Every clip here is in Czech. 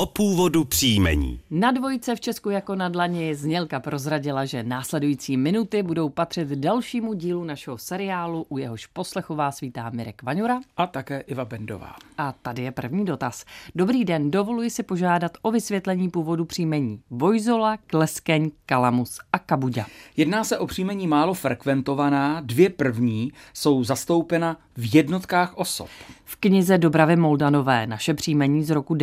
O původu příjmení. Na dvojce v Česku jako na dlani znělka prozradila, že následující minuty budou patřit dalšímu dílu našeho seriálu, u jehož poslechu vás vítá Mirek Vaňura a také Iva Bendová. A tady je první dotaz. Dobrý den, dovoluji si požádat o vysvětlení původu příjmení Vojzola, Kleskeň, Kalamus a Kabuďa. Jedná se o příjmení málo frekventovaná, dvě první jsou zastoupena v jednotkách osob. V knize Dobravy Moldanové Naše příjmení z roku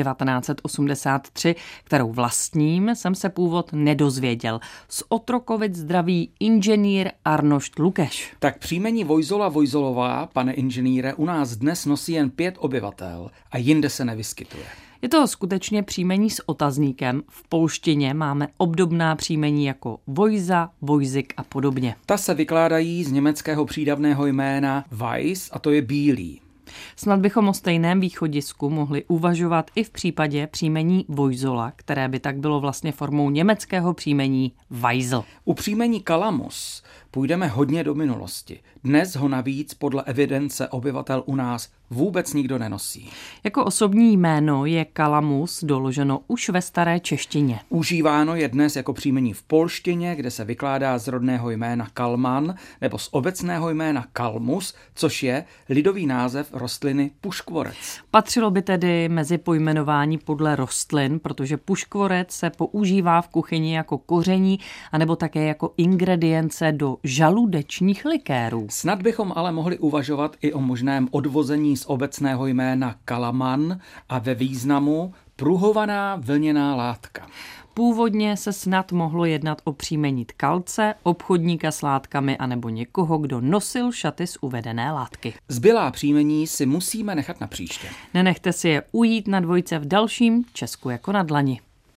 1983, kterou vlastním, jsem se původ nedozvěděl. Z Otrokovic zdraví inženýr Arnošt Lukeš. Tak příjmení Vojzola Vojzolová, pane inženýre, u nás dnes nosí jen 5 obyvatel a jinde se nevyskytuje. Je to skutečně příjmení s otazníkem. V polštině máme obdobná příjmení jako Vojza, Vojzik a podobně. Ta se vykládají z německého přídavného jména Weiss a to je bílý. Snad bychom o stejném východisku mohli uvažovat i v případě příjmení Vojzola, které by tak bylo vlastně formou německého příjmení Weisel. U příjmení Kalamus půjdeme hodně do minulosti. Dnes ho navíc podle evidence obyvatel u nás vůbec nikdo nenosí. Jako osobní jméno je Kalamus doloženo už ve staré češtině. Užíváno je dnes jako příjmení v polštině, kde se vykládá z rodného jména Kalman nebo z obecného jména Kalmus, což je lidový název rostliny puškvorec. Patřilo by tedy mezi pojmenování podle rostlin, protože puškvorec se používá v kuchyni jako koření anebo také jako ingredience do žaludečních likérů. Snad bychom ale mohli uvažovat i o možném odvození z obecného jména kalaman a ve významu pruhovaná vlněná látka. Původně se snad mohlo jednat o příjmení tkalce, obchodníka s látkami anebo někoho, kdo nosil šaty z uvedené látky. Zbylá příjmení si musíme nechat na příště. Nenechte si je ujít na dvojce v dalším Česku jako na dlani.